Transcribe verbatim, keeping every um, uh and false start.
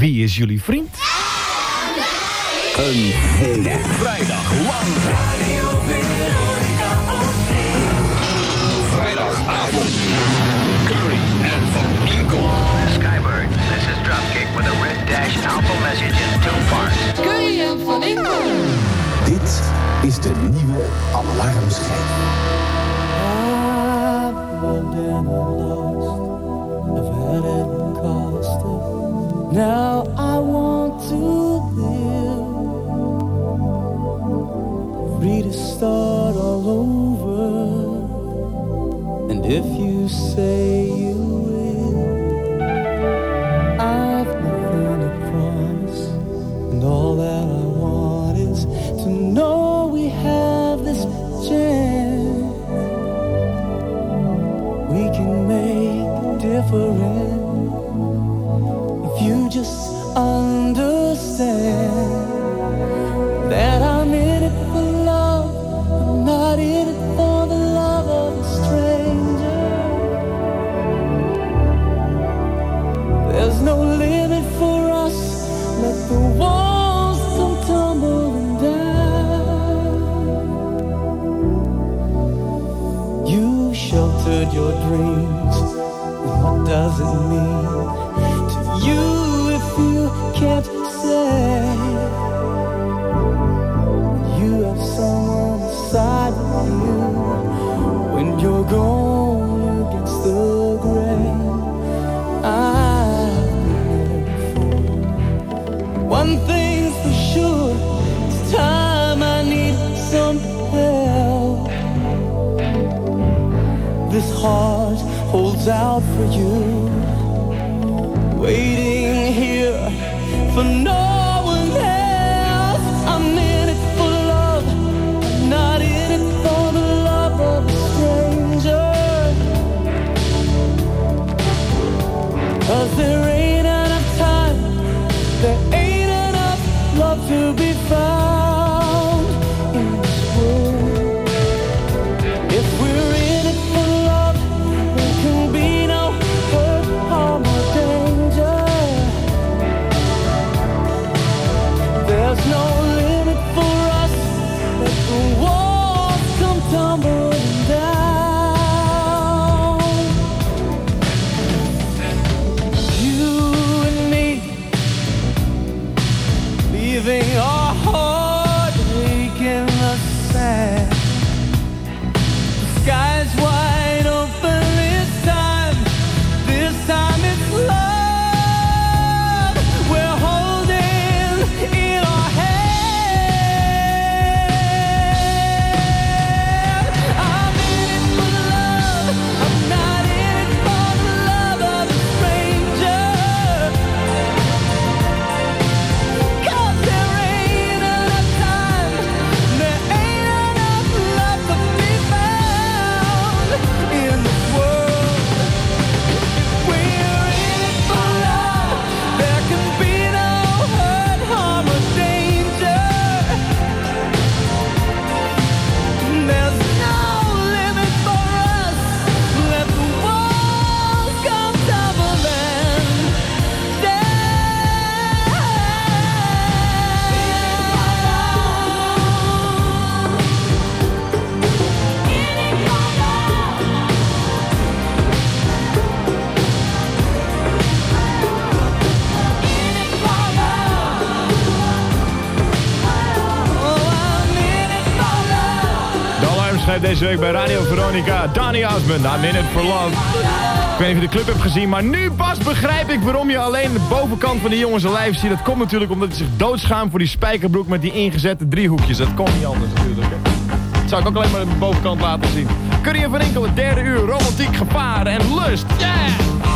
Wie is jullie vriend? Een hele vrijdag lang. Radio Veronica op vrijdagavond. Curry en Van Inkel. Skybird, this is Dropkick with a red dash alpha message in two parts. Curry en Van Inkel. Dit is de nieuwe alarmschijf. I've loved and I've lost. I've had it and cost it. Now I want to live. Free to start all over. And if you say you will, I've nothing to promise. And all that I want is to know we have this chance. We can make a difference if you just understand that I'm in it for love. I'm not in it for the love of a stranger. There's no limit for us. Let the walls come tumbling down. You sheltered your dreams, and what does it mean to you if you can't say you have someone beside you when you're going against the grain? I've been there before. One thing's for sure, it's time I need some help. This heart holds out for you, waiting here for no one else. I'm in it for love, not in it for the love of a stranger. 'Cause there ain't enough time, there ain't enough love to be found in this world. If we're in it for love, there can be no hurt, harm or danger. There's no limit for us. Let the walls come tumbling down. You and me, leaving our heartache in the sand. The sky's wide open this time. This time it's love we're holding in our hand. I'm in it for love. I'm not in it for the love of a stranger. 'Cause there ain't enough time. There ain't enough love to be found in this world. We're in it for love. There can be no hurt, harm or danger. There's no limit for us. Let the walls come tumbling De alarmschijf deze week bij Radio Veronica. Donny Osmond, I'm in it for love. Ik weet niet of je de club hebt gezien, maar nu pas begrijp ik waarom je alleen de bovenkant van die jongens zijn lijf ziet. Dat komt natuurlijk omdat hij zich doodschaamt voor die spijkerbroek met die ingezette driehoekjes. Dat kon niet anders natuurlijk. Hè. Dat zou ik ook alleen maar de bovenkant laten zien. Curry en Van Inkel, het derde uur, romantiek, gevaar en lust. Yeah!